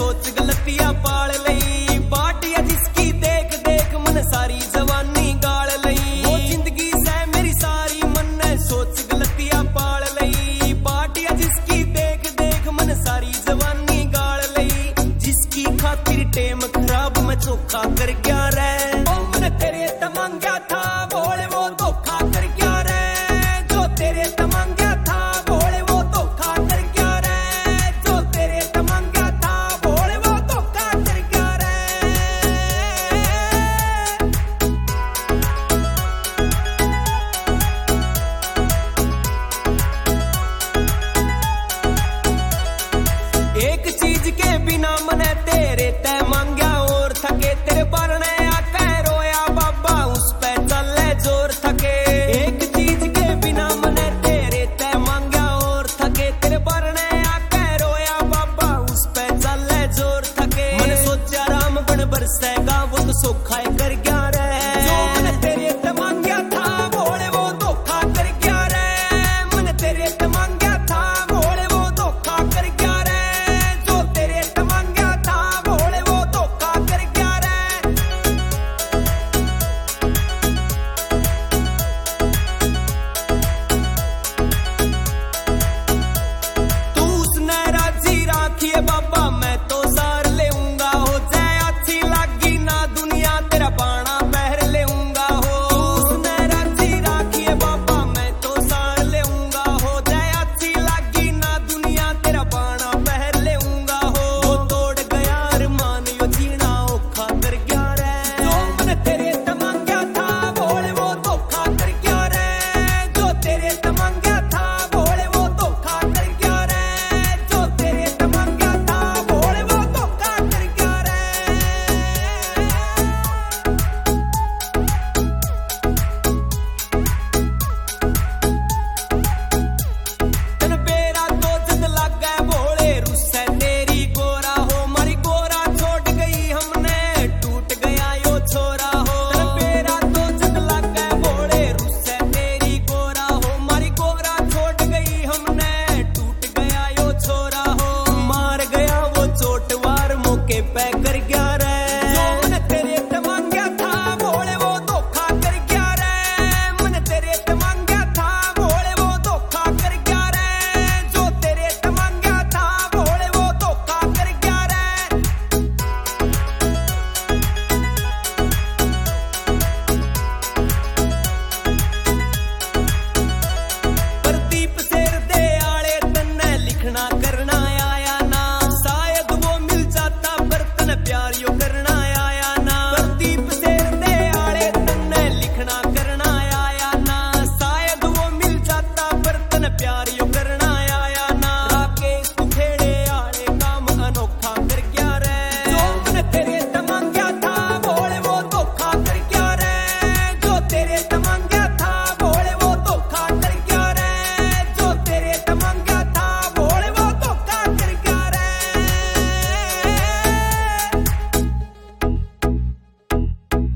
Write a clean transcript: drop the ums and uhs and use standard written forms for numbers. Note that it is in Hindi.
सोच गलतियां पाल लई, बाटिया जिसकी देख देख मन सारी जवानी गाल लई। वो जिंदगी से मेरी सारी मन ने सोच गलतियां पाल लई, बाटिया जिसकी देख देख मन सारी जवानी गाल लई। जिसकी खातिर टेम खराब मैं चोखा कर गया रे, ओ मन तेरे तमंगा था बोले वो धोखा कर गया रे। जो तेरे तमंगा था बोले वो धोखा कर गया रे, जो तेरे तमंगा था बोले वो धोखा कर गया रे। एक चीज के बिना मने तेरे तय मांग्या और थके, तेरे बरने आके रोया बाबा उस पे चले जोर थके। एक चीज के बिना मने तेरे तय मांग्या और थके, तेरे बरने आके रोया बाबा उस पे चले जोर थके। मन सोचा राम बन बरसेगा वो तो सोखा कर गया